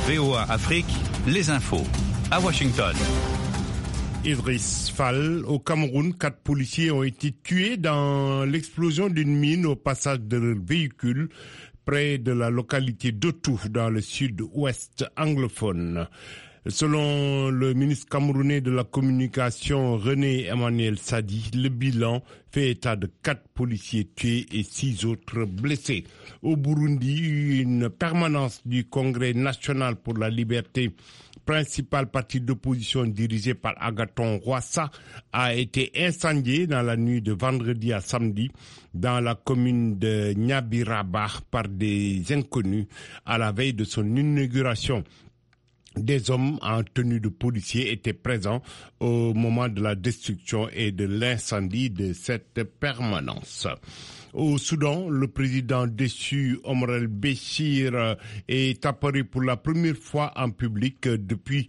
VOA Afrique, les infos. À Washington. Idriss Fall, au Cameroun, 4 policiers ont été tués dans l'explosion d'une mine au passage de leur véhicule près de la localité d'Otou, dans le sud-ouest anglophone. Selon le ministre camerounais de la communication René Emmanuel Sadi, le bilan fait état de 4 policiers tués et 6 autres blessés. Au Burundi, une permanence du Congrès national pour la liberté, principal parti d'opposition dirigé par Agathon Rwasa, a été incendié dans la nuit de vendredi à samedi dans la commune de Nyabiraba par des inconnus à la veille de son inauguration. Des hommes en tenue de policiers étaient présents au moment de la destruction et de l'incendie de cette permanence. Au Soudan, le président déchu Omar el-Béchir est apparu pour la première fois en public depuis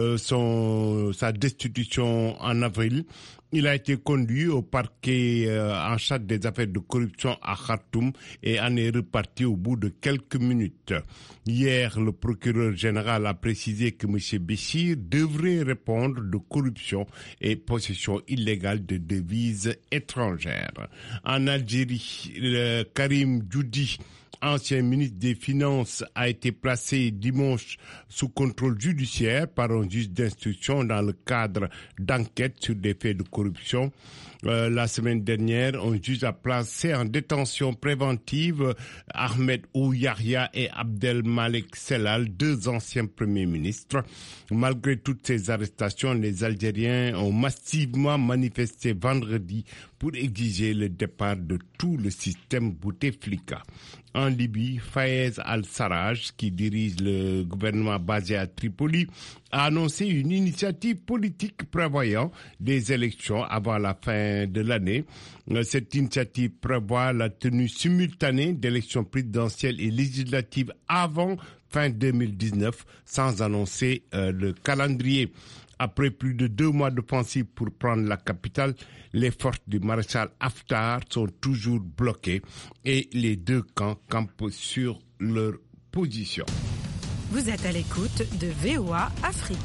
sa destitution en avril. Il a été conduit au parquet en charge des affaires de corruption à Khartoum et en est reparti au bout de quelques minutes. Hier, le procureur général a précisé que M. Béchir devrait répondre de corruption et possession illégale de devises étrangères. En Algérie, Karim Djoudi, ancien ministre des Finances, a été placé dimanche sous contrôle judiciaire par un juge d'instruction dans le cadre d'enquêtes sur des faits de corruption. La semaine dernière, un juge a placé en détention préventive Ahmed Ouyahia et Abdelmalek Sellal, 2 anciens premiers ministres. Malgré toutes ces arrestations, les Algériens ont massivement manifesté vendredi pour exiger le départ de tout le système Bouteflika. En Libye, Fayez al-Sarraj, qui dirige le gouvernement basé à Tripoli, a annoncé une initiative politique prévoyant des élections avant la fin de l'année. Cette initiative prévoit la tenue simultanée d'élections présidentielles et législatives avant fin 2019, sans annoncer le calendrier. Après plus de 2 mois d'offensive pour prendre la capitale, les forces du maréchal Haftar sont toujours bloquées et les 2 camps campent sur leur position. Vous êtes à l'écoute de VOA Afrique.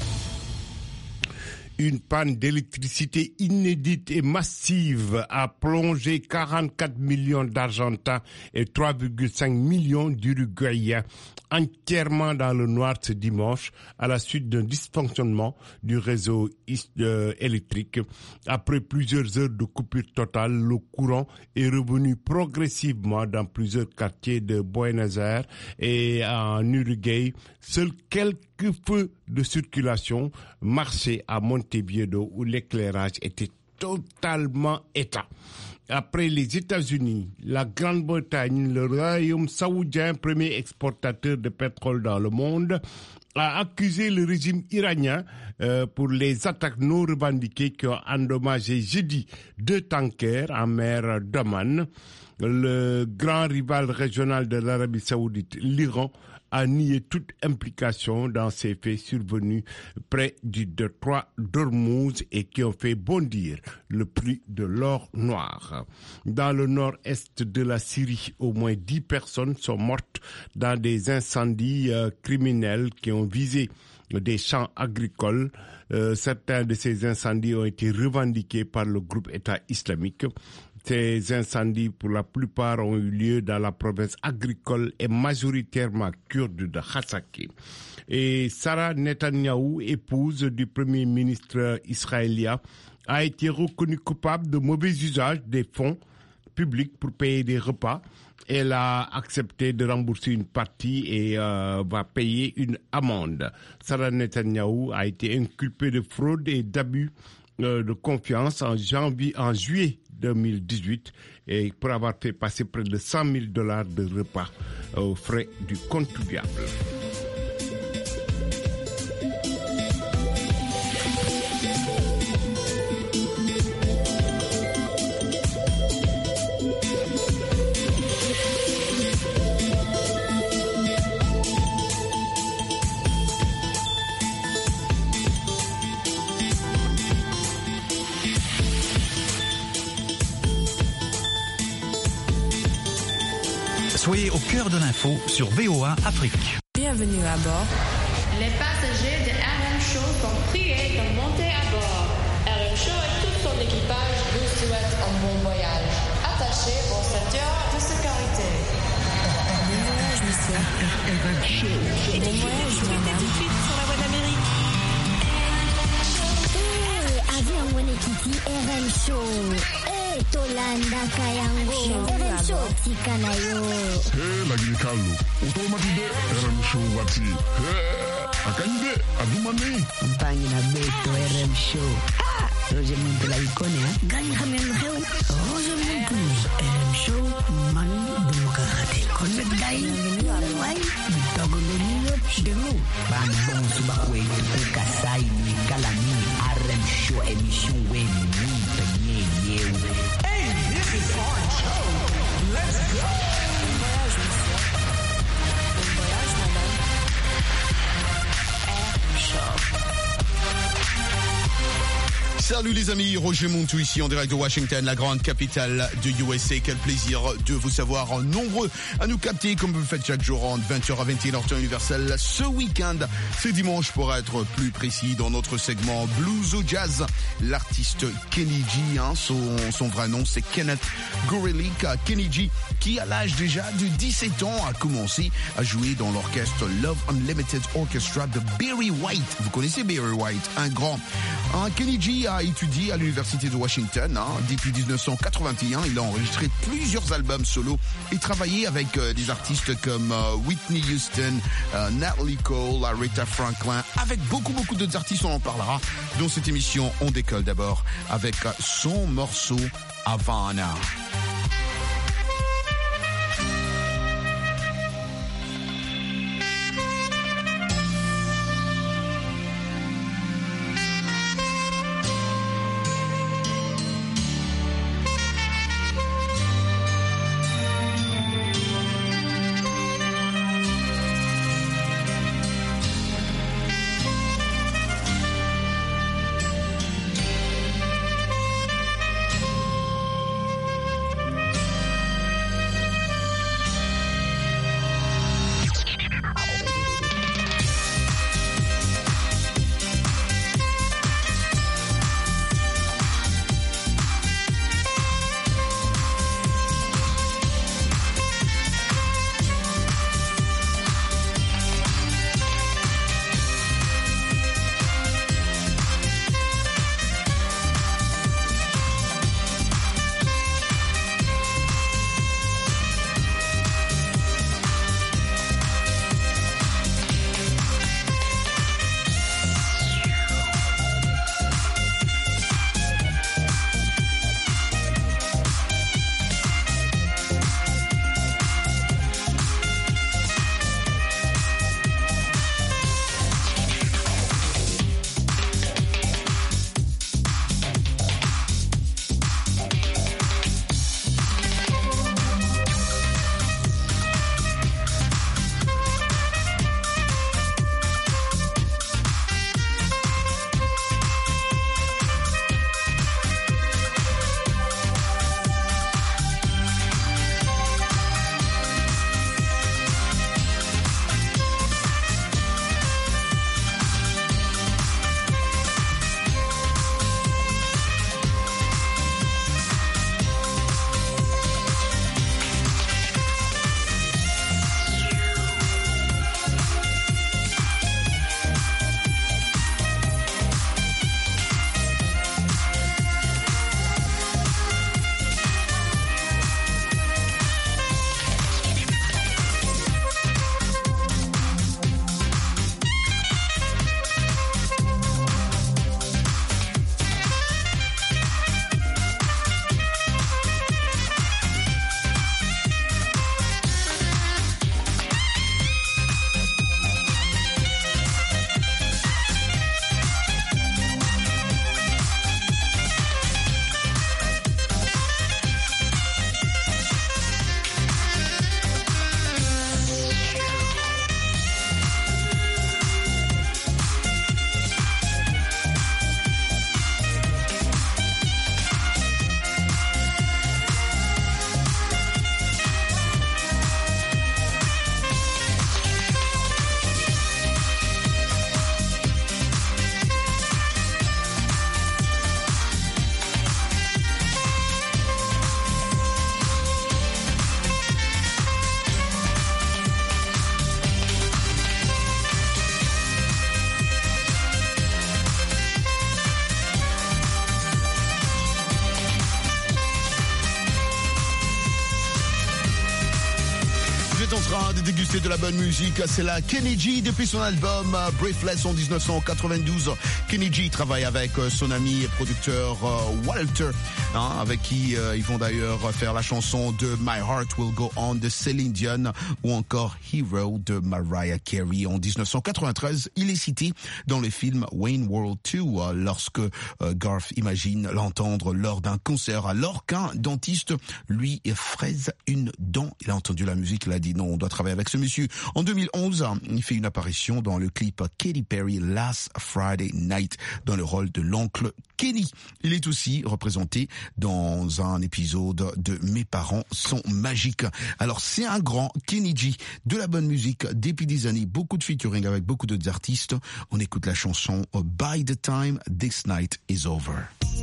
Une panne d'électricité inédite et massive a plongé 44 millions d'Argentins et 3,5 millions d'Uruguayens entièrement dans le noir ce dimanche à la suite d'un dysfonctionnement du réseau électrique. Après plusieurs heures de coupure totale, le courant est revenu progressivement dans plusieurs quartiers de Buenos Aires et en Uruguay. Seuls quelques feux de circulation marchaient à Montevideo où l'éclairage était totalement éteint. Après les États-Unis, la Grande-Bretagne, le Royaume saoudien, premier exportateur de pétrole dans le monde, a accusé le régime iranien pour les attaques non revendiquées qui ont endommagé jeudi 2 tankers en mer d'Oman. Le grand rival régional de l'Arabie saoudite, l'Iran, a nié toute implication dans ces faits survenus près du détroit d'Ormuz et qui ont fait bondir le prix de l'or noir. Dans le nord-est de la Syrie, au moins 10 personnes sont mortes dans des incendies criminels qui ont visé des champs agricoles. Certains de ces incendies ont été revendiqués par le groupe État islamique. Ces incendies, pour la plupart, ont eu lieu dans la province agricole et majoritairement kurde de Hasaki. Et Sarah Netanyahu, épouse du premier ministre israélien, a été reconnue coupable de mauvais usage des fonds publics pour payer des repas. Elle a accepté de rembourser une partie et va payer une amende. Sarah Netanyahu a été inculpée de fraude et d'abus de confiance en juillet 2018 et pour avoir fait passer près de $100,000 de repas aux frais du contribuable. Soyez au cœur de l'info sur VOA Afrique. Bienvenue. Bienvenue à bord. Les passagers de RM Show sont priés de monter à bord. RM Show et tout son équipage vous souhaitent un bon voyage. Attachez vos ceintures de sécurité. Bon voyage, monsieur. RM Show. Bon voyage, madame. Tout de suite sur la voie d'Amérique. Avion Wenekiti RM Show. Tolanda Kayango. RM Show Tikanayo. Lagi kalu. Otomatide RM Show wati. Akande adumane. Compagnie na beto RM Show. Roger Monte la icône, hein? Gani Hamel Heu. Roger Monte. RM Show. Man Bukahate. Convect Dai. Wai. Bitogolonio. Demo. Bambon Subakwe. Kasai. Kalami. RM Show. Émission Wen. Penye. Hey, this is RM Show. Let's go. Bon voyage, monsieur. Bon voyage, madame. Salut les amis, Roger Montou ici en direct de Washington, la grande capitale de USA. Quel plaisir de vous savoir nombreux à nous capter comme vous le faites chaque jour entre 20h à 21h temps universel. Ce week-end, c'est dimanche pour être plus précis dans notre segment Blues ou Jazz. L'artiste Kenny G, son vrai nom c'est Kenneth Gorelick. Kenny G qui à l'âge déjà de 17 ans a commencé à jouer dans l'orchestre Love Unlimited Orchestra de Barry White. Vous connaissez Barry White, un grand. Kenny G a étudié à l'université de Washington. Depuis 1981, il a enregistré plusieurs albums solo et travaillé avec des artistes comme Whitney Houston, Natalie Cole, Aretha Franklin, avec beaucoup d'autres artistes, on en parlera dans cette émission. On décolle d'abord avec son morceau Havana. temps de déguster de la bonne musique. C'est la Kenny G depuis son album Breathless en 1992. Kenny G travaille avec son ami et producteur Walter, avec qui ils vont d'ailleurs faire la chanson de My Heart Will Go On de Celine Dion ou encore Hero de Mariah Carey. En 1993, il est cité dans le film Wayne World 2 lorsque Garth imagine l'entendre lors d'un concert alors qu'un dentiste lui fraise une dent. Il a entendu la musique, il a dit non, on doit travailler avec ce monsieur. En 2011, il fait une apparition dans le clip Katy Perry Last Friday Night dans le rôle de l'oncle Kenny. Il est aussi représenté dans un épisode de Mes parents sont magiques. Alors c'est un grand Kenny G, de la bonne musique depuis des années, beaucoup de featuring avec beaucoup d'autres artistes. On écoute la chanson By the Time This Night Is Over.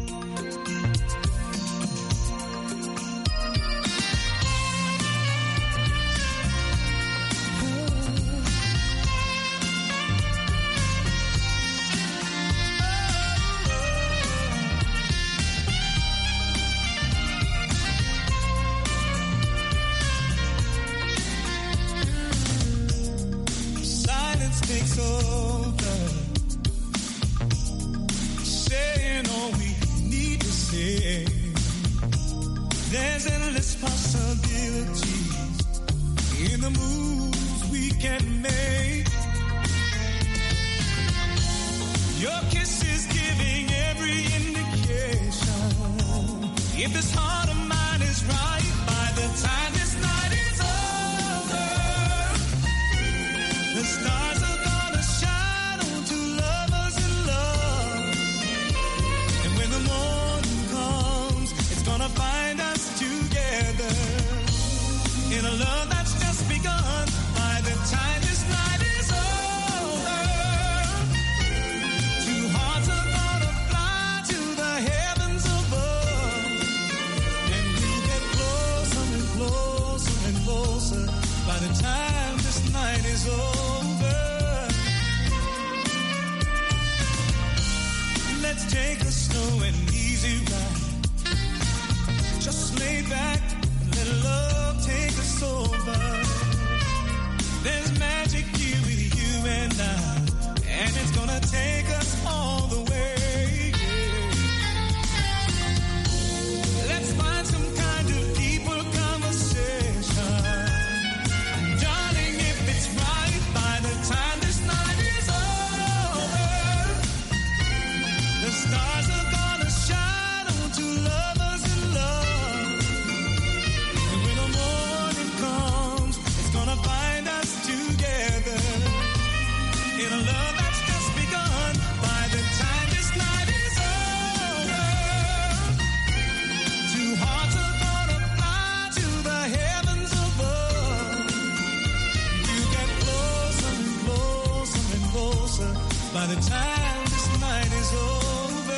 Takes over, saying all we need to say. There's endless possibilities in the moves we can make. Your kiss is giving every indication. If this heart of mine is right, by the time this night is over, the stars are gonna shine on two lovers in love. And when the morning comes, it's gonna find us together in a love that's just begun. By the time this night is over, two hearts are gonna fly to the heavens above. And we'll get closer and closer and closer by the time this night is over. Let's take a slow and easy ride. Just lay back and let love take us over. There's magic here with you and I, and it's gonna take us all the way. Let's find some kind of deeper conversation. Darling, if it's right, by the time this night is over, the stars are gonna shine on two lovers in love. And when the morning comes, it's gonna find us together in a love that's just begun. By the time this night is over, two hearts are gonna fly to the heavens above. You get closer and closer and closer by the time this night is over.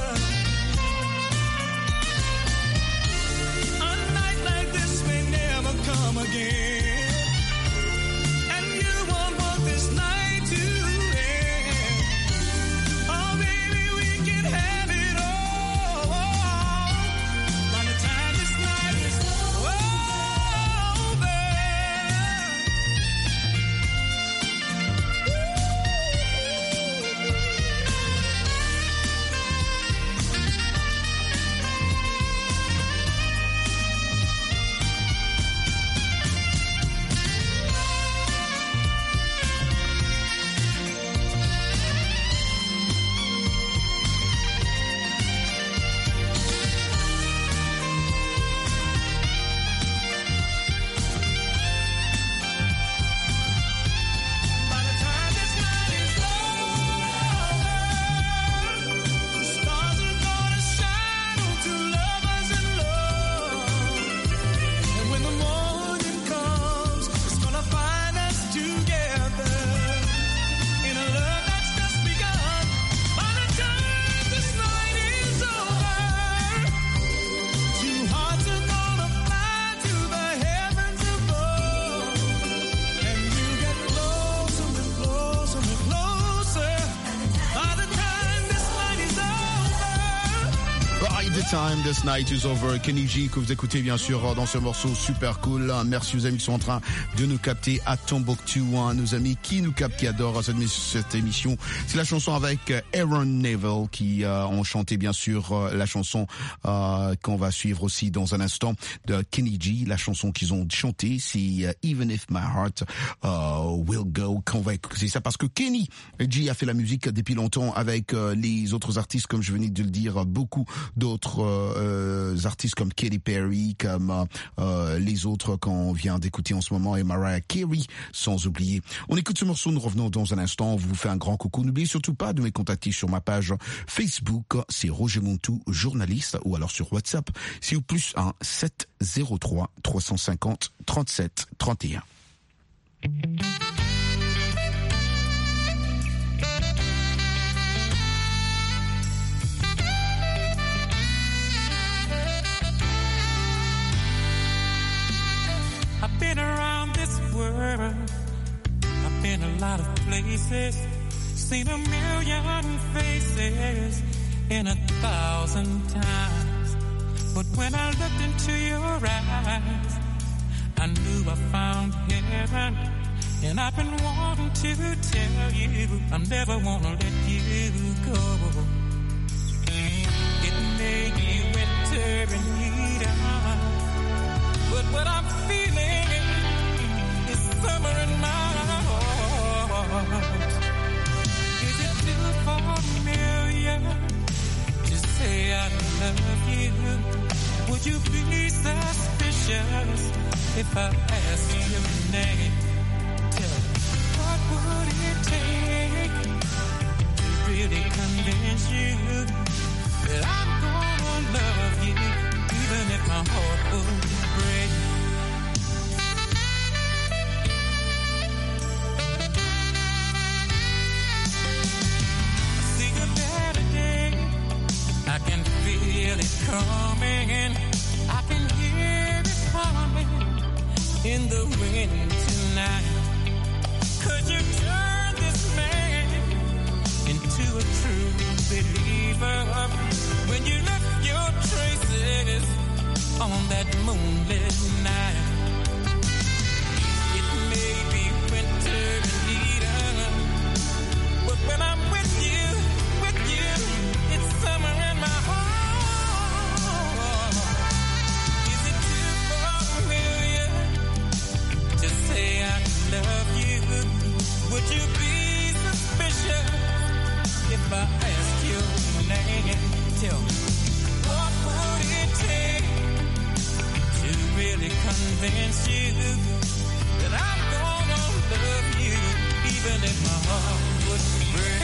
A night like this may never come again, and you won't want this night to end. Oh baby, we can have it all by the time this night is over. Time, This Night is Over. Kenny G que vous écoutez bien sûr dans ce morceau super cool. Merci aux amis qui sont en train de nous capter à Tombouctou, nos amis qui nous captent, qui adorent cette émission. C'est la chanson avec Aaron Neville qui ont chanté bien sûr la chanson qu'on va suivre aussi dans un instant de Kenny G. La chanson qu'ils ont chantée, c'est Even If My Heart Will Go. Qu'on va écouter ça parce que Kenny G a fait la musique depuis longtemps avec les autres artistes, comme je venais de le dire, beaucoup d'autres artistes comme Katy Perry, comme les autres qu'on vient d'écouter en ce moment, et Mariah Carey, sans oublier. On écoute ce morceau, nous revenons dans un instant, on vous fait un grand coucou. N'oubliez surtout pas de me contacter sur ma page Facebook, c'est Roger Montou, journaliste, ou alors sur WhatsApp, c'est au +1 703 350 37 31. I've been around this world, I've been a lot of places, seen a million faces in 1,000 times. But when I looked into your eyes, I knew I found heaven. And I've been wanting to tell you, I'm never gonna let you go. It may be winter and heat up, but what I'm feeling is summer in my heart. Is it too familiar to say I love you? Would you be suspicious if I asked your name? Tell me, what would it take to really convince you that I'm gonna love you, even if my heart would break? See a better day, I can feel it coming, I can hear it humming in the wind tonight. Could you turn this man into a true believer when you left your traces on that moonlit night? It may be winter and heat, but when I'm with you, it's summer in my heart. Is it too familiar to say I love you? Would you be suspicious if I asked your name? Tell me, what would it take to really convince you that I'm gonna love you, even if my heart would break?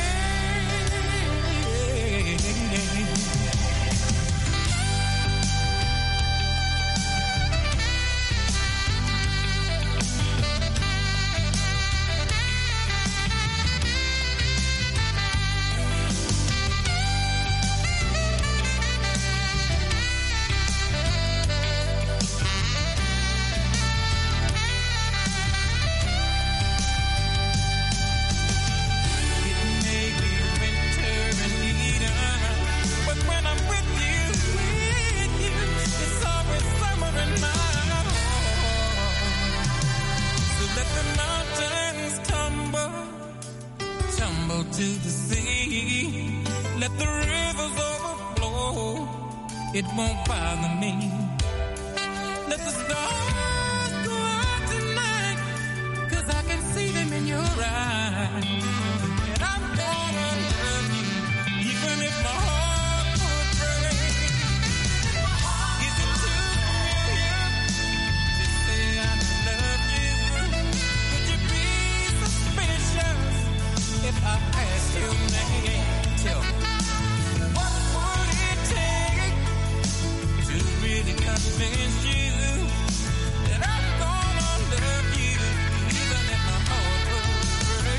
To the sea, let the rivers overflow, it won't bother me. Let the stars go out tonight, 'cause I can see them in your eyes. And I'm gonna love you, even if my heart would break. Is it too familiar to say I love you? Would you be suspicious if I ask your name? Tell me, what would it take to really convince you that I'm gonna love you, even if my heart would break?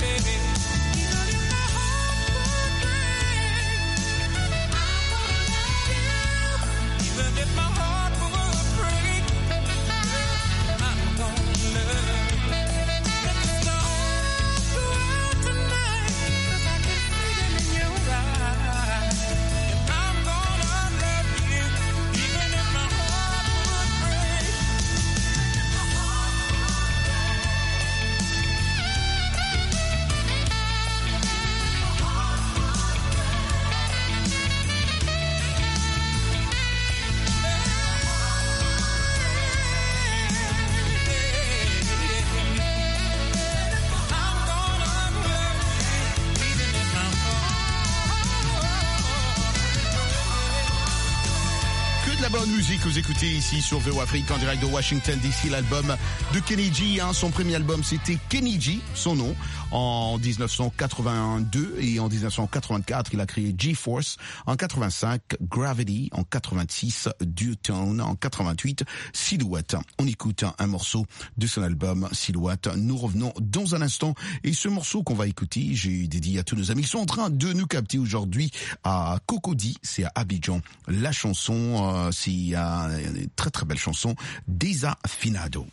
bonne musique que vous écoutez ici sur VOA Afrique en direct de Washington DC, l'album de Kenny G. Son premier album, c'était Kenny G, son nom, en 1982 et en 1984, il a créé G-Force. En 85, Gravity. En 86, Duotone. En 88, Silhouette. On écoute un morceau de son album Silhouette. Nous revenons dans un instant et ce morceau qu'on va écouter, j'ai dédié à tous nos amis qui sont en train de nous capter aujourd'hui à Cocody, c'est à Abidjan. La chanson, c'est une très très belle chanson, Desafinado.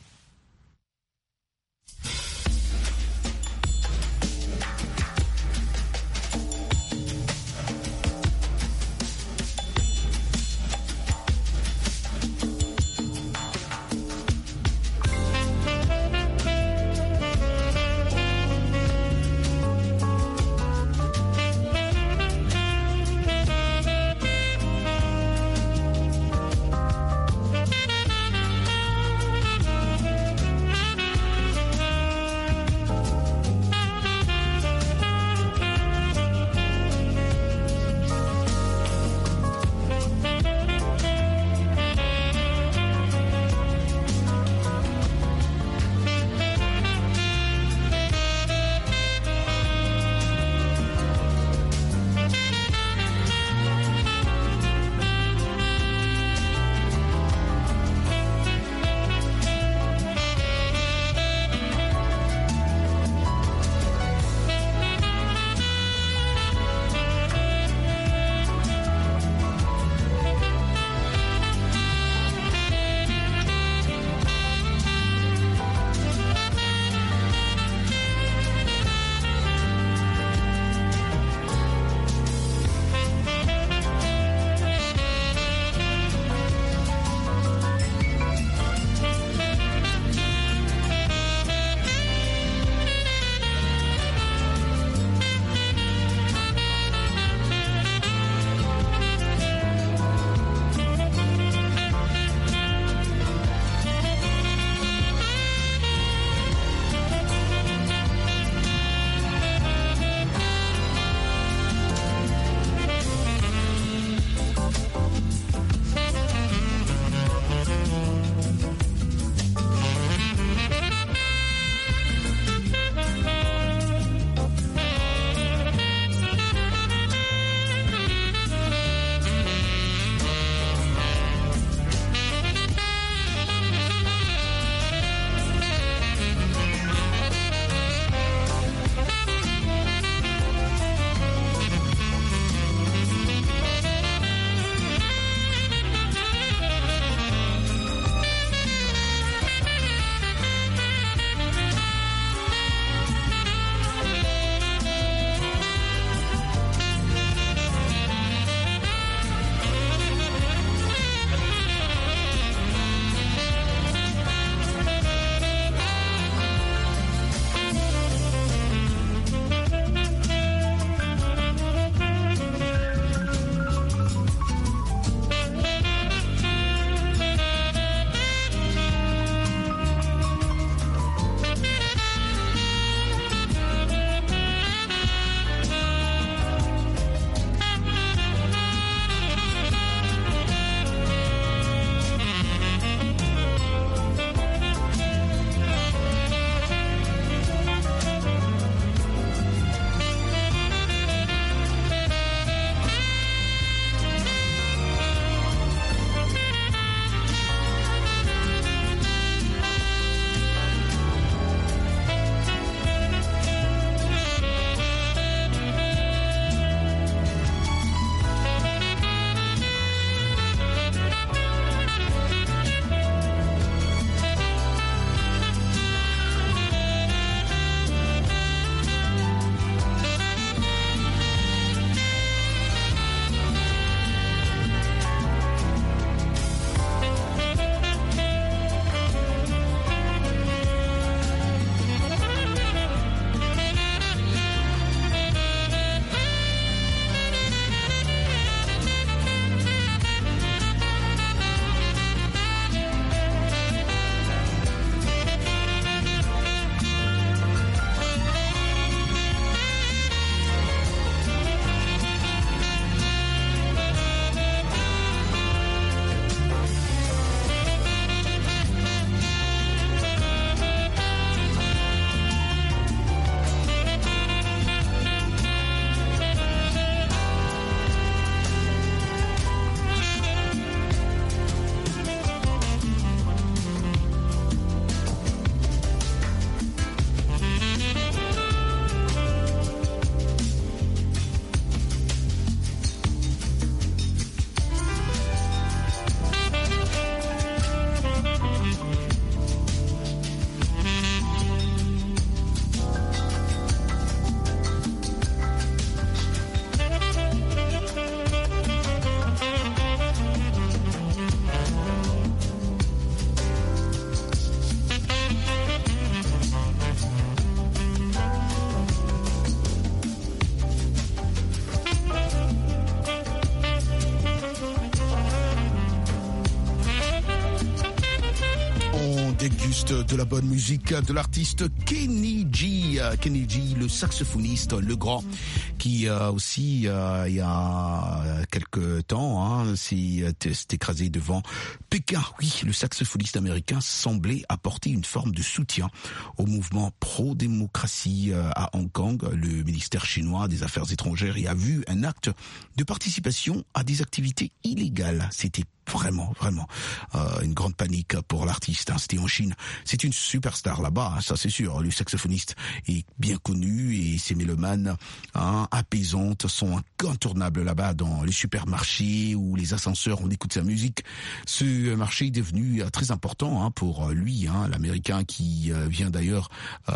juste de la bonne musique de l'artiste Kenny G. Kenny G, le saxophoniste, le grand, qui aussi, il y a quelques temps, s'est écrasé devant Pékin. Oui, le saxophoniste américain semblait apporter une forme de soutien au mouvement pro-démocratie à Hong Kong. Le ministère chinois des Affaires étrangères y a vu un acte de participation à des activités illégales. C'était vraiment une grande panique pour l'artiste. C'était en Chine. C'est une superstar là-bas, ça c'est sûr. Le saxophoniste est bien connu et ses mélomanes apaisantes sont incontournables là-bas dans les supermarchés ou les ascenseurs. On écoute sa musique. Ce marché est devenu très important pour lui, l'Américain qui vient d'ailleurs,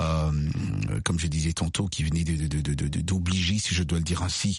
comme je disais tantôt, qui venait d'obliger, si je dois le dire ainsi,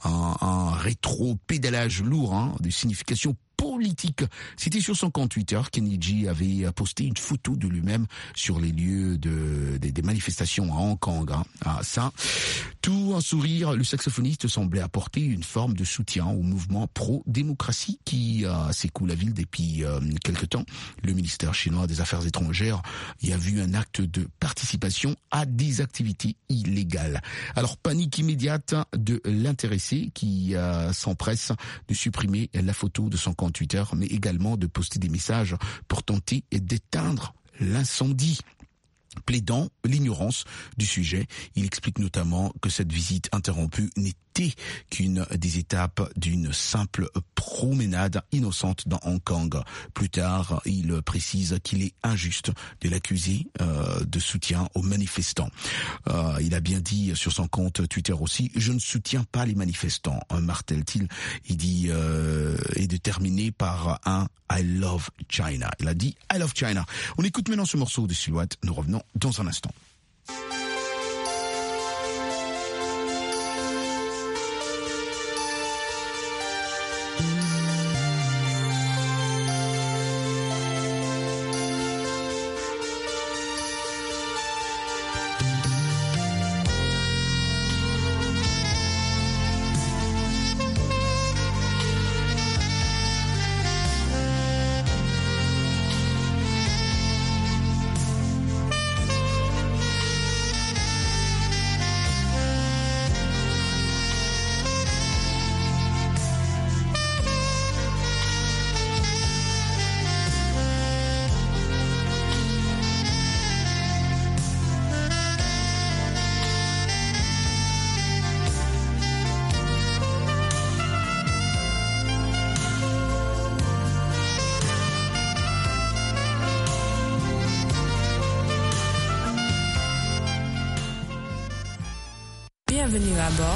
un rétro-pédalage lourd de signification politique. C'était sur son compte Twitter. Kenny G avait posté une photo de lui-même sur les lieux des manifestations à Hong Kong. Ça, tout un sourire, le saxophoniste semblait apporter une forme de soutien au mouvement pro-démocratie qui secoue la ville depuis quelque temps. Le ministère chinois des Affaires étrangères y a vu un acte de participation à des activités illégales. Alors, panique immédiate de l'intéressé qui s'empresse de supprimer la photo de son compte Twitter, mais également de poster des messages pour tenter d'éteindre l'incendie. Plaidant l'ignorance du sujet, il explique notamment que cette visite interrompue n'était qu'une des étapes d'une simple promenade innocente dans Hong Kong. Plus tard, il précise qu'il est injuste de l'accuser de soutien aux manifestants. Il a bien dit sur son compte Twitter aussi, je ne soutiens pas les manifestants, martèle-t-il. Il dit et de terminer par un I love China. Il a dit I love China. On écoute maintenant ce morceau de Silhouette. Nous revenons dans un instant. Bienvenue à bord.